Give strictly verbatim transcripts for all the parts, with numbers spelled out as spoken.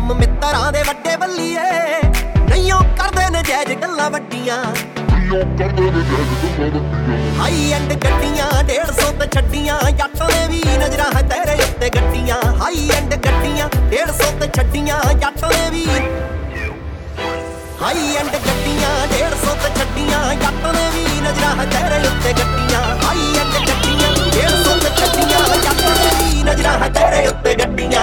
ਕੰਮ ਮਿੱਤਰਾਂ ਦੇ ਵੱਡੇ ਬੱਲੀਏ, ਨਹੀਂ ਉਹ ਕਰਦੇ ਨੇ ਜਾਇਜ਼ ਗੱਲਾਂ ਵੱਡੀਆਂ। ਹਾਈ ਐਂਡ ਗੱਡੀਆਂ ਡੇਢ ਸੌ ਤੇ ਛੱਡੀਆਂ, ਜੱਟ ਨੇ ਵੀ ਨਜ਼ਰਾਂ ਹੈ ਤੇਰੇ ਉੱਤੇ ਗੱਡੀਆਂ। ਹਾਈ ਐਂਡ ਗੱਡੀਆਂ ਡੇਢ ਸੌ ਤੇ ਛੱਡੀਆਂ, ਜੱਟ ਨੇ ਵੀ ਹਾਈ ਐਂਡ ਗੱਡੀਆਂ ਡੇਢ ਸੌ ਤੇ ਛੱਡੀਆਂ, ਜੱਟ ਨੇ ਵੀ ਨਜ਼ਰਾਂ ਹੈ ਤੇਰੇ ਉੱਤੇ ਗੱਡੀਆਂ। ਹਾਈ ਐਂਡ ਗੱਡੀਆਂ ਡੇਢ ਸੌ ਤੇ ਛੱਡੀਆਂ, ਜੱਟ ਨੇ ਵੀ ਨਜ਼ਰਾਂ ਹੈ ਤੇਰੇ ਉੱਤੇ ਗੱਡੀਆਂ।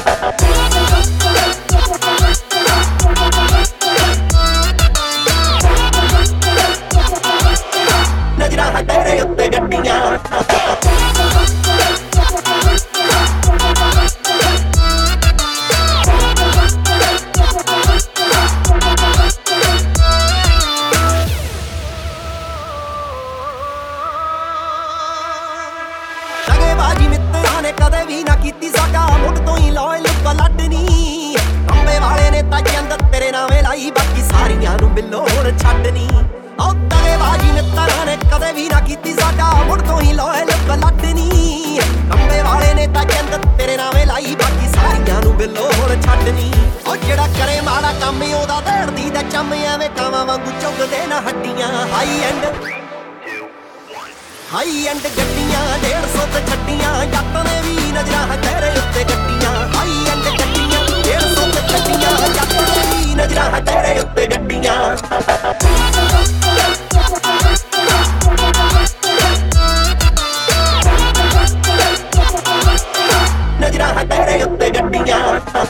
ਨਜ਼ਰਾਂ ਹੈ ਤੇਰੇ ਉੱਤੇ ਗੱਡੀਆਂ। ਬਾਜੀ ਮਿੱਤਰਾਂ ਨੇ ਕਦੇ ਵੀ ਨਾ ਕੀਤੀ ਸਾਡਾ ਮੁੱਢ ਤੋਂ ਹੀ ਲਾਇਲ ਬਲੱਡ ਨੀ। ਅੰਬੇ ਵਾਲੇ ਨੇ ਤਾਂ ਚੰਦ ਤੇਰੇ ਨਾਵੇਂ ਲਾਈ, ਬਾਕੀ ਸਾਰੀਆਂ ਨੂੰ ਬਿੱਲੋ ਹੁਣ ਛੱਡਨੀ। ਉਹ ਤਵੇ ਬਾਜੀ ਮਿੱਤਰਾਂ ਨੇ ਕਦੇ ਵੀ ਨਾ ਕੀਤੀ ਸਾਡਾ ਮੁੱਢ ਤੋਂ ਹੀ ਲਾਇਲ ਬਲੱਡ ਨੀ। ਅੰਬੇ ਵਾਲੇ ਨੇ ਤਾਂ ਚੰਦ ਤੇਰੇ ਨਾਵੇਂ ਲਾਈ, ਬਾਕੀ ਸਾਰੀਆਂ ਨੂੰ ਬਿੱਲੋ ਹੁਣ ਛੱਡਨੀ। ਉਹ ਜਿਹੜਾ ਕਰੇ ਮਾੜਾ ਕੰਮ ਉਹਦਾ ਧੜਦੀ ਦਾ ਚੰਮ, ਐਵੇਂ ਕਾਵਾਂ ਵਾਂਗੂ ਚੁੱਗਦੇ ਨਾ ਹੱਡੀਆਂ। ਹਾਈ ਐਂਡ ਹਾਈ ਐਂਡ ਗੱਡੀਆਂ ਡੇਢ ਸੌ ਤੇ ਛੱਡੀਆਂ, ਜੱਟ ਨੇ ਵੀ ਨਜ਼ਰਾਂ ਹੈ ਤੇਰੇ ਉੱਤੇ ਗੱਡੀਆਂ। ਹਾਈ ਐਂਡ ਗੱਡੀਆਂ ਡੇਢ ਸੌ ਤੇ ਛੱਡੀਆਂ, ਜੱਟ ਨੇ ਵੀ ਨਜ਼ਰਾਂ ਹੈ ਤੇਰੇ ਉੱਤੇ ਗੱਡੀਆਂ। ਨਜ਼ਰਾਂ ਹੈ ਤੇਰੇ ਉੱਤੇ ਗੱਡੀਆਂ।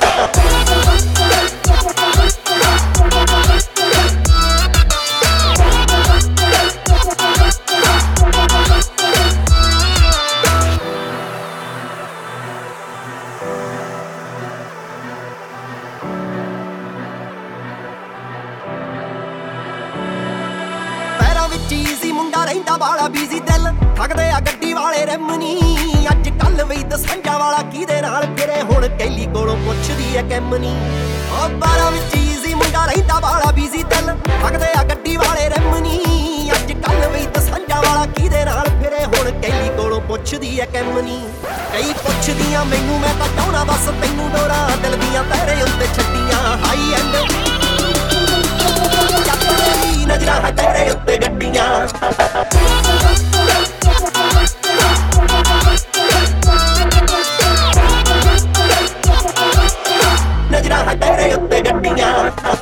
ਚੀਜ਼ੀ ਮੁੰਡਾ ਰਹਿੰਦਾ ਵਾਲਾ ਬੀਜ਼ੀ, ਦਿਲ ਠੱਗਦੇ ਆ ਗੱਡੀ ਵਾਲੇ ਰਿਮ ਨੀ। ਅੱਜ ਕੱਲ ਵੀ ਦਸਾਂਜਾ ਵਾਲਾ ਕਿਹਦੇ ਨਾਲ ਫਿਰੇ, ਹੁਣ ਕੈਲੀ ਕੋਲੋਂ ਪੁੱਛਦੀ ਐ ਕਿਮ ਨੀ। ਉਹ ਬਾਰਾਂ ਵਿੱਚ ਚੀਜ਼ੀ ਮੁੰਡਾ ਰਹਿੰਦਾ ਵਾਲਾ ਬੀਜ਼ੀ, ਦਿਲ ਠੱਗਦੇ ਆ ਗੱਡੀ ਵਾਲੇ ਰਿਮ ਨੀ। ਅੱਜ ਕੱਲ ਵੀ ਦਸਾਂਜਾ ਵਾਲਾ ਕਿਹਦੇ ਨਾਲ ਫਿਰੇ, ਹੁਣ ਕੈਲੀ ਕੋਲੋਂ ਪੁੱਛਦੀ ਐ ਕਿਮ ਨੀ। ਕਈ ਪੁੱਛਦੀਆਂ ਮੈਨੂੰ, ਮੈਂ ਤਾਂ ਚਾਹੁੰਦਾ ਬਸ ਤੈਨੂੰ ਡੋਰਾਂ ਦਿਲ ਦੀਆਂ ਤੇਰੇ ਉੱਤੇ ਛੱਡੀਆਂ। ਹਾਈ ਐਂਡ ਨਜ਼ਰਾਂ ਹੈ ਤੇਰੇ ਉੱਤੇ ਗੱਡੀਆਂ। ਨਜ਼ਰਾਂ ਹੈ ਤੇਰੇ ਉੱਤੇ ਗੱਡੀਆਂ।